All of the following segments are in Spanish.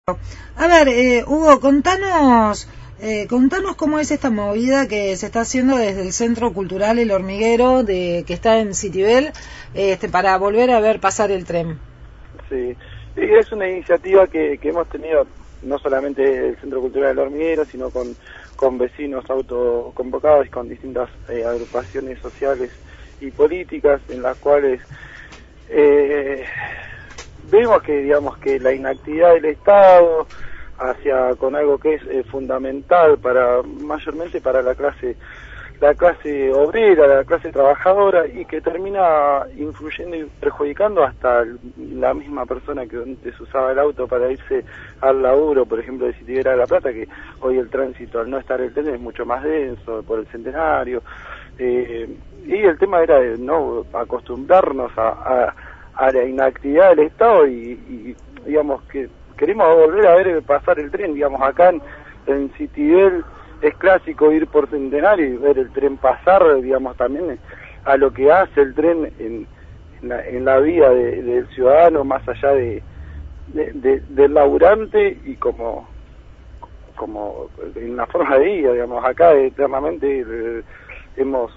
A ver, Hugo, contanos cómo es esta movida que se está haciendo desde el Centro Cultural El Hormiguero, que está en Citibel, para volver a ver pasar el tren. Sí, es una iniciativa que hemos tenido no solamente el Centro Cultural El Hormiguero, sino con vecinos autoconvocados y con distintas agrupaciones sociales y políticas en las cuales vemos que la inactividad del Estado con algo que es fundamental mayormente para la clase obrera, la clase trabajadora, y que termina influyendo y perjudicando hasta la misma persona que antes usaba el auto para irse al laburo, por ejemplo, de Citibel a La Plata, que hoy el tránsito, al no estar el tren, es mucho más denso por el Centenario, y el tema era de no acostumbrarnos a la inactividad del Estado y digamos que queremos volver a ver pasar el tren. Digamos, acá en Citibel es clásico ir por Centenario y ver el tren pasar, digamos, también a lo que hace el tren en la vida del ciudadano, más allá del laburante, y como en la forma de vida, digamos. Acá eternamente hemos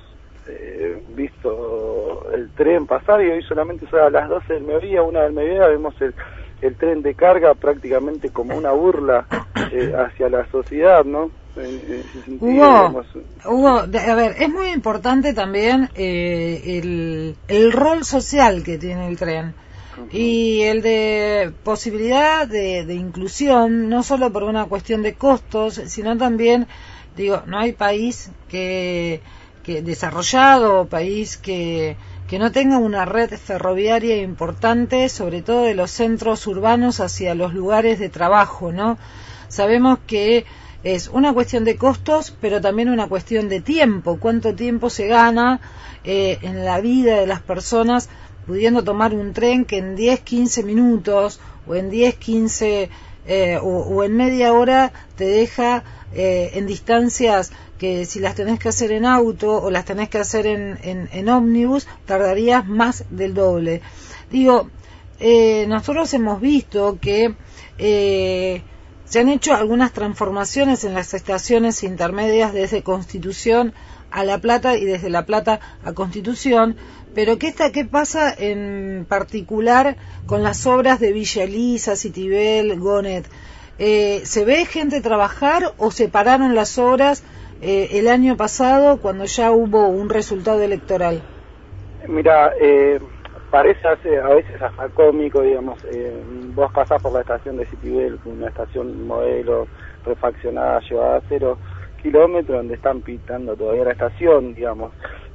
visto el tren pasar, y hoy solamente son a las 12 del mediodía, 1 del mediodía, vemos el tren de carga prácticamente como una burla hacia la sociedad, ¿no? En ese sentido, Hugo, a ver, es muy importante también el rol social que tiene el tren. Uh-huh. Y el de posibilidad de inclusión, no solo por una cuestión de costos, sino también, digo, no hay país que desarrollado, país que no tenga una red ferroviaria importante, sobre todo de los centros urbanos hacia los lugares de trabajo, ¿no? Sabemos que es una cuestión de costos, pero también una cuestión de tiempo. ¿Cuánto tiempo se gana en la vida de las personas pudiendo tomar un tren que en 10, 15 minutos o en 10, 15 o en media hora te deja en distancias que si las tenés que hacer en auto o las tenés que hacer en ómnibus, tardarías más del doble? Digo, nosotros hemos visto que se han hecho algunas transformaciones en las estaciones intermedias desde Constitución a La Plata y desde La Plata a Constitución, pero ¿qué pasa en particular con las obras de Villa Elisa, Citibel, Gonet? ¿Se ve gente trabajar o se pararon las obras el año pasado cuando ya hubo un resultado electoral? Mira, parece a veces hasta cómico, digamos, vos pasás por la estación de Citibel, una estación modelo refaccionada, llevada a 0 kilómetros, donde están pintando todavía la estación, digamos.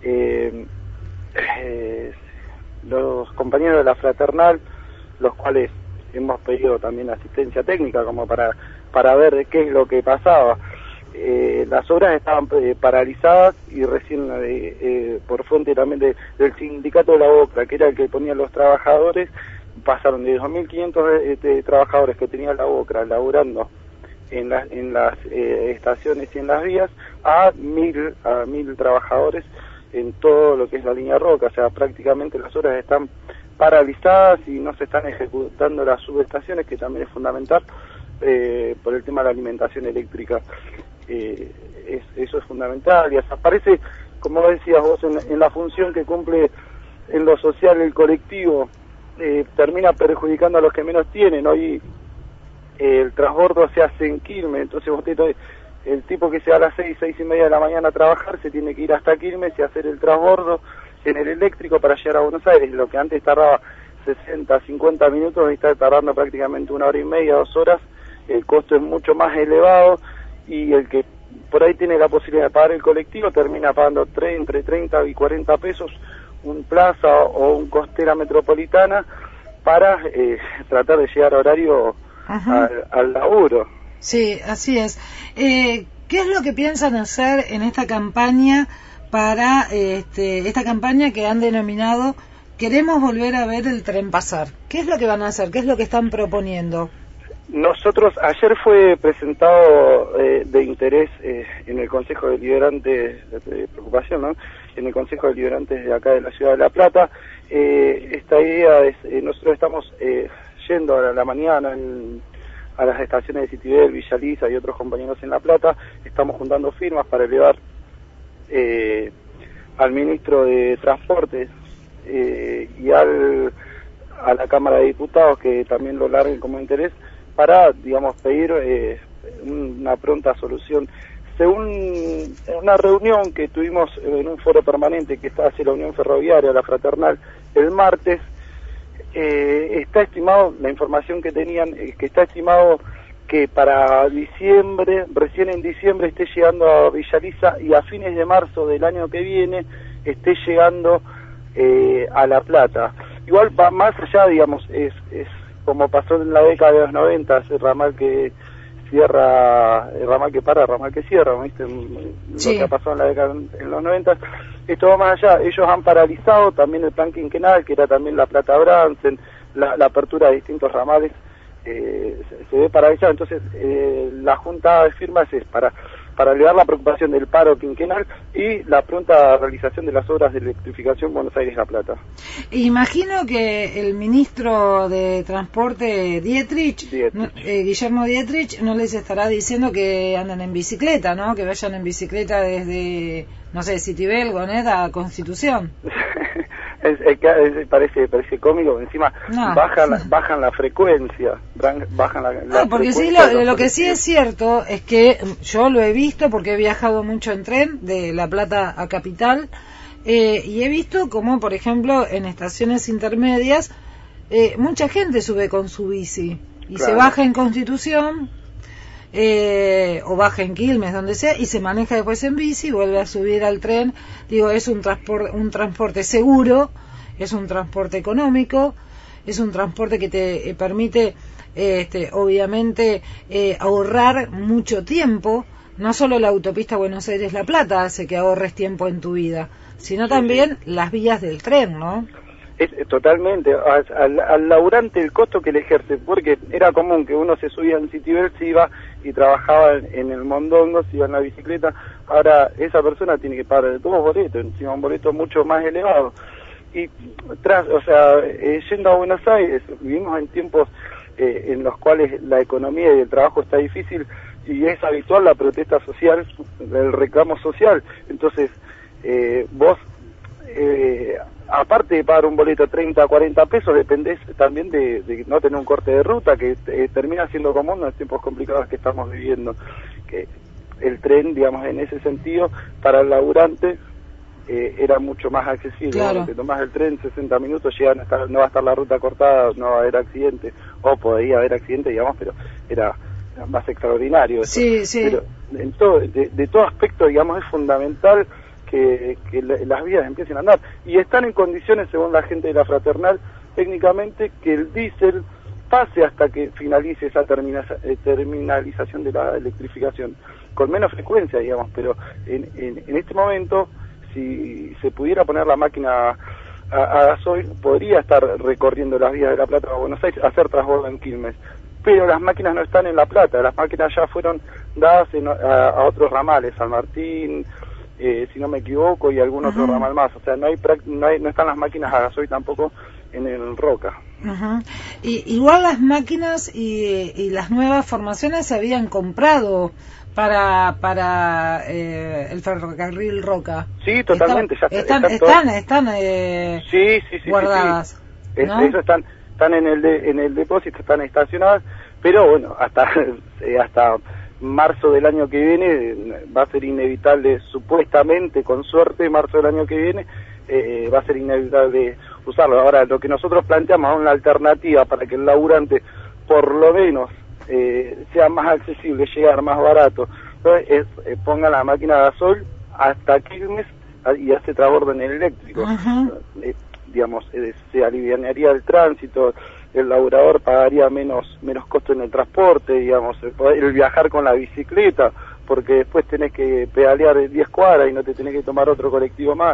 Los compañeros de la fraternal, los cuales hemos pedido también asistencia técnica como para ver qué es lo que pasaba. Las obras estaban paralizadas, y recién por fuente también del sindicato de la OCRA, que era el que ponía los trabajadores, pasaron de 2.500 trabajadores que tenía la OCRA laburando en las estaciones y en las vías a 1.000 trabajadores en todo lo que es la línea Roca. O sea, prácticamente las obras están paralizadas y no se están ejecutando las subestaciones, que también es fundamental por el tema de la alimentación eléctrica. Eso es fundamental, y aparece, como decías vos, en la función que cumple en lo social el colectivo, termina perjudicando a los que menos tienen. Hoy el transbordo se hace en Quilmes, entonces el tipo que se va a las 6 y media de la mañana a trabajar se tiene que ir hasta Quilmes y hacer el transbordo en el eléctrico para llegar a Buenos Aires. Lo que antes tardaba 60, 50 minutos, hoy está tardando prácticamente 1 hora y media, 2 horas. El costo es mucho más elevado, y el que por ahí tiene la posibilidad de pagar el colectivo termina pagando entre 30 y 40 pesos un Plaza o un Costera Metropolitana para tratar de llegar a horario al laburo. Sí, así es. ¿Qué es lo que piensan hacer en esta campaña para esta campaña que han denominado "Queremos volver a ver el tren pasar"? ¿Qué es lo que van a hacer? ¿Qué es lo que están proponiendo? Nosotros, ayer fue presentado de interés en el Consejo Deliberante, de preocupación, ¿no?, en el Consejo Deliberante de acá de la Ciudad de La Plata. Esta idea es, nosotros estamos yendo a la mañana a las estaciones de Citibel, Villa Lisa y otros compañeros en La Plata. Estamos juntando firmas para elevar al ministro de Transportes y a la Cámara de Diputados, que también lo larguen como interés, para, digamos, pedir una pronta solución. Según una reunión que tuvimos en un foro permanente que hace la Unión Ferroviaria, la Fraternal, el martes, está estimado, la información que tenían, que está estimado que para diciembre, recién en diciembre esté llegando a Villa Lisa, y a fines de marzo del año que viene esté llegando a La Plata. Igual va más allá, digamos, es como pasó en la década de los 90, el ramal que cierra, el ramal que para, el ramal que cierra, ¿viste? Sí. Lo que ha pasado en la década en los 90, esto va más allá. Ellos han paralizado también el plan quinquenal, que era también La Plata-Bransen, la apertura de distintos ramales, se ve paralizado. Entonces la junta de firmas es para elevar la preocupación del paro quinquenal y la pronta realización de las obras de electrificación Buenos Aires-La Plata. Imagino que el ministro de Transporte Guillermo Dietrich, no les estará diciendo que anden en bicicleta, ¿no? Que vayan en bicicleta desde, no sé, Citibel, Gonet a Constitución. Parece cómico, encima no. bajan la frecuencia, bajan la porque frecuencia. Sí, lo que sí es cierto es que yo lo he visto porque he viajado mucho en tren de La Plata a Capital, y he visto como, por ejemplo, en estaciones intermedias mucha gente sube con su bici y se baja en Constitución, o baja en Quilmes, donde sea, y se maneja después en bici, vuelve a subir al tren. Digo, es un transporte seguro, es un transporte económico, es un transporte que te permite obviamente ahorrar mucho tiempo. No solo la autopista Buenos Aires-La Plata hace que ahorres tiempo en tu vida, sino también las vías del tren, ¿no? Totalmente, al laburante el costo que le ejerce, porque era común que uno se subía en Citibel, se iba y trabajaba en el Mondongo, se iba en la bicicleta. Ahora esa persona tiene que pagar de todos boletos, encima un boleto mucho más elevado. Y yendo a Buenos Aires, vivimos en tiempos en los cuales la economía y el trabajo está difícil, y es habitual la protesta social, el reclamo social. Entonces vos aparte de pagar un boleto 30 a 40 pesos, dependés también de no tener un corte de ruta, que termina siendo común en los tiempos complicados que estamos viviendo. Que el tren, digamos, en ese sentido, para el laburante era mucho más accesible. Claro. Te tomás el tren, 60 minutos, no va a estar la ruta cortada, no va a haber accidente, o podría haber accidente, digamos, pero era más extraordinario eso. Sí, sí. Pero de todo aspecto, digamos, es fundamental que las vías empiecen a andar, y están en condiciones, según la gente de la Fraternal, técnicamente, que el diésel pase hasta que finalice esa terminalización de la electrificación, con menos frecuencia, digamos, pero en este momento, si se pudiera poner la máquina a gasoil, podría estar recorriendo las vías de La Plata a Buenos Aires, hacer transbordo en Quilmes, pero las máquinas no están en La Plata, las máquinas ya fueron dadas a otros ramales, San Martín, si no me equivoco, y algún otro ramal más. O sea, no están las máquinas a gasoil tampoco en el Roca. Igual las máquinas y las nuevas formaciones se habían comprado para el ferrocarril Roca. Sí, totalmente. Están guardadas. Sí. ¿No? Eso están en el depósito, están estacionadas, pero bueno, hasta marzo del año que viene va a ser inevitable, supuestamente, con suerte, marzo del año que viene va a ser inevitable usarlo. Ahora, lo que nosotros planteamos es una alternativa para que el laburante por lo menos sea más accesible, llegar más barato. Entonces ponga la máquina de gasoil hasta Quilmes y hace transbordo en el eléctrico. Digamos, se aliviaría el tránsito, el laburador pagaría menos costo en el transporte, digamos, el viajar con la bicicleta, porque después tenés que pedalear 10 cuadras y no te tenés que tomar otro colectivo más. O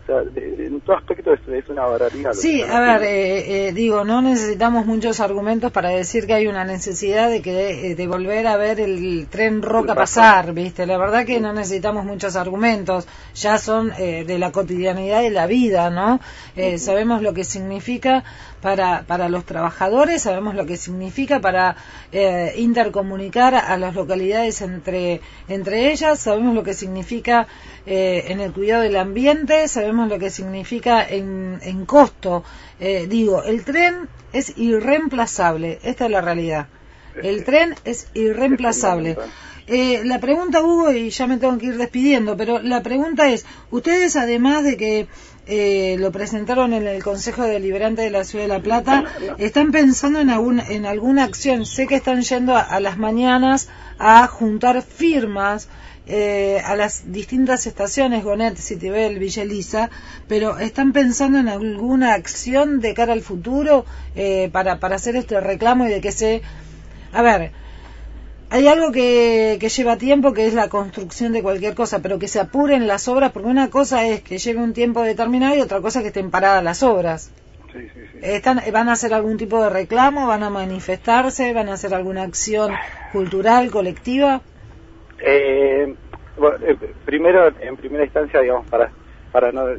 sea, en todo aspecto es una barbaridad. Sí, a ver, digo, no necesitamos muchos argumentos para decir que hay una necesidad de volver a ver el tren Roca pasar, ¿viste? La verdad que no necesitamos muchos argumentos, ya son de la cotidianidad de la vida, ¿no? Sabemos lo que significa para los trabajadores, sabemos lo que significa para intercomunicar a las localidades entre ellas, sabemos lo que significa en el cuidado del ambiente, sabemos lo que significa en costo. Digo, el tren es irreemplazable, esta es la realidad. El tren es irreemplazable. La pregunta, Hugo, y ya me tengo que ir despidiendo, pero la pregunta es, ustedes además de que lo presentaron en el Consejo Deliberante de la Ciudad de La Plata, ¿están pensando en alguna acción? Sé que están yendo a las mañanas a juntar firmas a las distintas estaciones, Gonet, Citibel, Villa Elisa, pero ¿están pensando en alguna acción de cara al futuro para hacer este reclamo y de que se... A ver, hay algo que lleva tiempo, que es la construcción de cualquier cosa, pero que se apuren las obras, porque una cosa es que lleve un tiempo determinado y otra cosa es que estén paradas las obras. Sí. ¿Van a hacer algún tipo de reclamo? ¿Van a manifestarse? ¿Van a hacer alguna acción cultural, colectiva? Bueno, primero, en primera instancia, digamos, para no...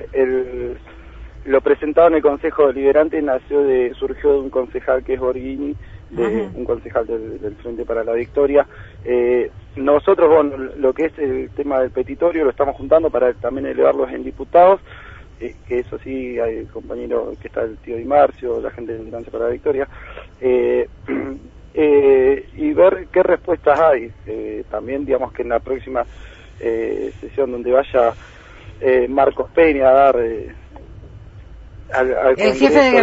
lo presentado en el Consejo Deliberante surgió de un concejal que es Borghini, un concejal del Frente para la Victoria. Nosotros, bueno, lo que es el tema del petitorio lo estamos juntando para también elevarlos en diputados, que eso sí, hay el compañero que está, el tío Di Marcio, la gente de Militancia para la Victoria, y ver qué respuestas hay. También, digamos, que en la próxima sesión donde vaya Marcos Peña a dar... el jefe de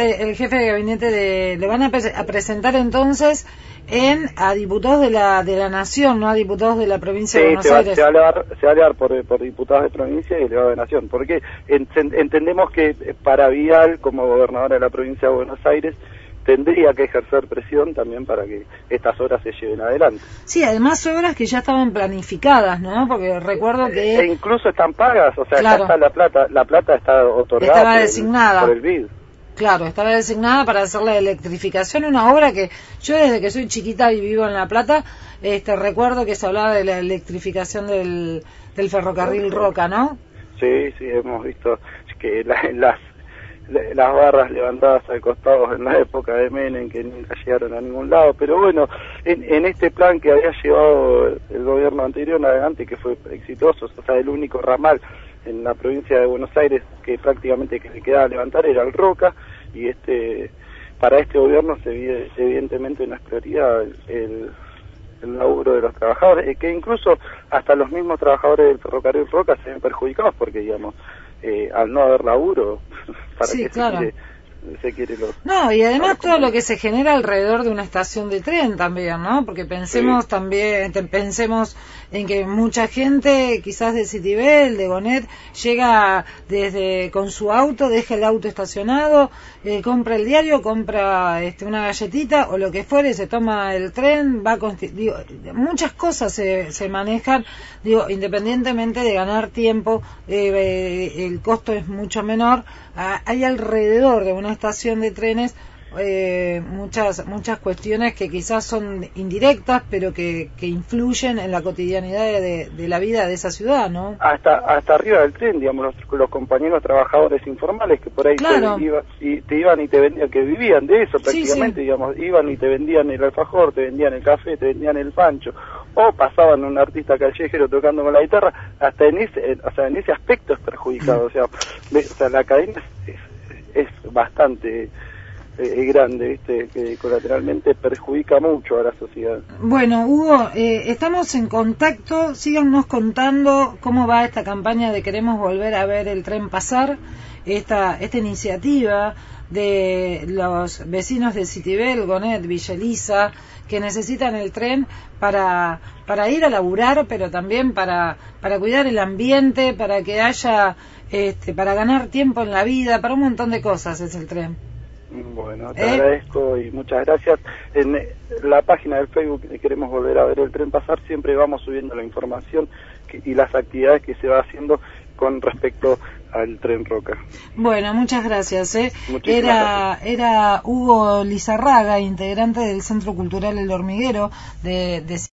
gabinete le van a presentar entonces a diputados de la nación, no a diputados de la provincia de Buenos Aires. Se va a elevar por diputados de provincia y elevado de nación, porque entendemos que para Vidal, como gobernadora de la provincia de Buenos Aires, tendría que ejercer presión también para que estas obras se lleven adelante. Sí, además obras que ya estaban planificadas, ¿no? Porque recuerdo que... E incluso están pagas, o sea, claro, ya está la plata está otorgada estaba designada por el BID. Claro, estaba designada para hacer la electrificación, una obra que yo desde que soy chiquita y vivo en La Plata, recuerdo que se hablaba de la electrificación del ferrocarril Roca, ¿no? Sí, hemos visto que las barras levantadas al costado en la época de Menem, que nunca llegaron a ningún lado, pero bueno, en este plan que había llevado el gobierno anterior adelante, que fue exitoso, o sea, el único ramal en la provincia de Buenos Aires que prácticamente que le quedaba levantar era el Roca, y para este gobierno evidentemente no es prioridad el laburo de los trabajadores, que incluso hasta los mismos trabajadores del ferrocarril Roca se ven perjudicados porque, digamos, al no haber laburo, para sí, que claro, se quiere No, y además todo lo que se genera alrededor de una estación de tren también, ¿no? Porque pensemos pensemos en que mucha gente, quizás de Citibel, de Gonet, llega con su auto, deja el auto estacionado, compra el diario, compra una galletita o lo que fuere, se toma el tren, muchas cosas se manejan, independientemente de ganar tiempo, el costo es mucho menor. Hay alrededor de una estación de trenes muchas cuestiones que quizás son indirectas, pero que influyen en la cotidianidad de la vida de esa ciudad, ¿no? Hasta arriba del tren, digamos, los compañeros trabajadores informales que por ahí claro, te iban y te vendían, que vivían de eso prácticamente, sí. Digamos, iban y te vendían el alfajor, te vendían el café, te vendían el pancho, o pasaban un artista callejero tocando con la guitarra, hasta en ese aspecto es perjudicado, o sea, la cadena es bastante grande, ¿viste? Que colateralmente perjudica mucho a la sociedad. Bueno, Hugo, estamos en contacto, síganos contando cómo va esta campaña de queremos volver a ver el tren pasar, esta iniciativa de los vecinos de Citibel, Gonet, Villa Elisa, que necesitan el tren para ir a laburar, pero también para cuidar el ambiente, para que haya, para ganar tiempo en la vida, para un montón de cosas es el tren. Bueno, te agradezco y muchas gracias. En la página del Facebook de Queremos Volver a Ver el Tren Pasar siempre vamos subiendo la información y las actividades que se va haciendo con respecto al Tren Roca. Bueno, muchas gracias. Gracias. Era Hugo Lizarraga, integrante del Centro Cultural El Hormiguero de